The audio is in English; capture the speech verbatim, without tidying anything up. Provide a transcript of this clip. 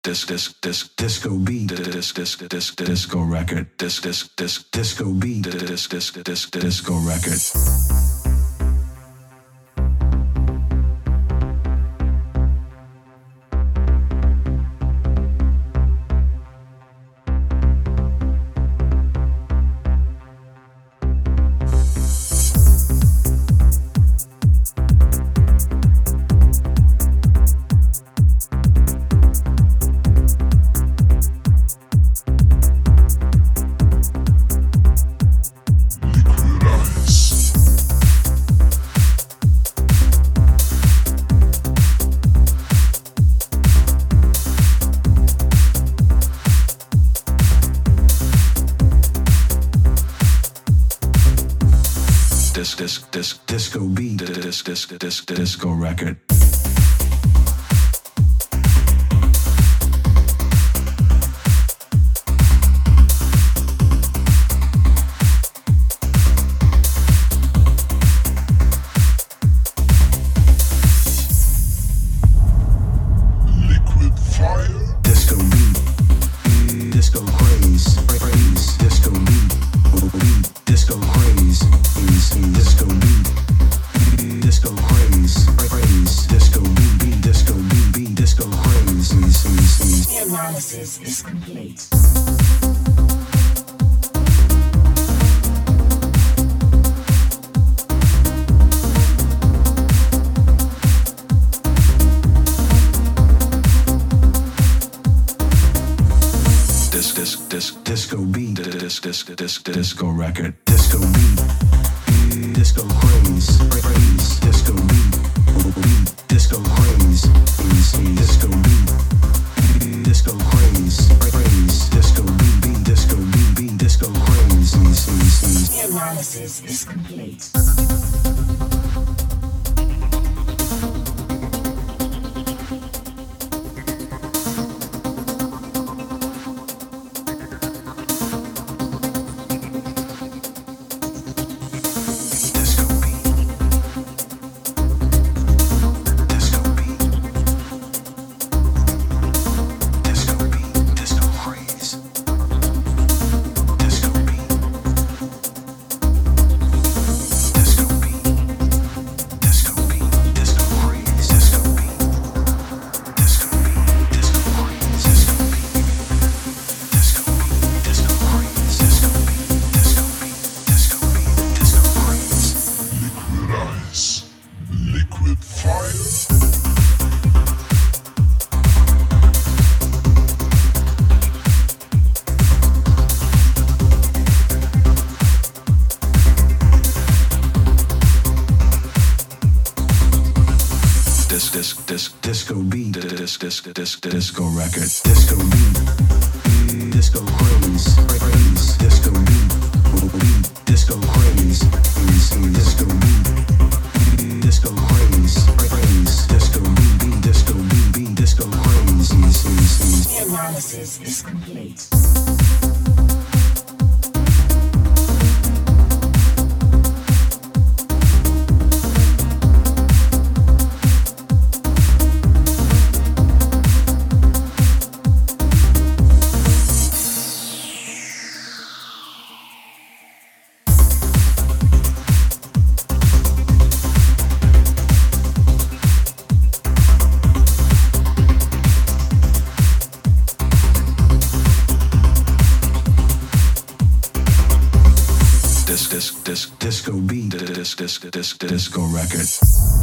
disc disc disc disco beat disc disc disc disco record disc disc disc disco beat disc disc disc disco record. Disc disc disc disco beat disc disc disc disco record. Liquid fire. Disco beat, disco craze, craze, disco beat, beat, disco craze, disco beat, disco craze, craze, disco beat, beat, disco beat, beat, disco craze. The analysis is complete. Disc disc disc disco beat disc disc disc disco record. Disco beat, disco craze, craze, disco beat, beat, disco craze, disco beat, disco craze, craze, disco beat, beat, disco beat, beat, disco craze. The analysis is complete. Liquid fire. Disc disc disc disco beat disc disc disc disco record. Disco beat, disco craze, craze, disco beat, beat, disco craze, disco beat, disco craze, craze, disco beat, beat, disco beat, beat, disco craze. The analysis is complete. Disc disc disc disco beat disc disc disc disco record.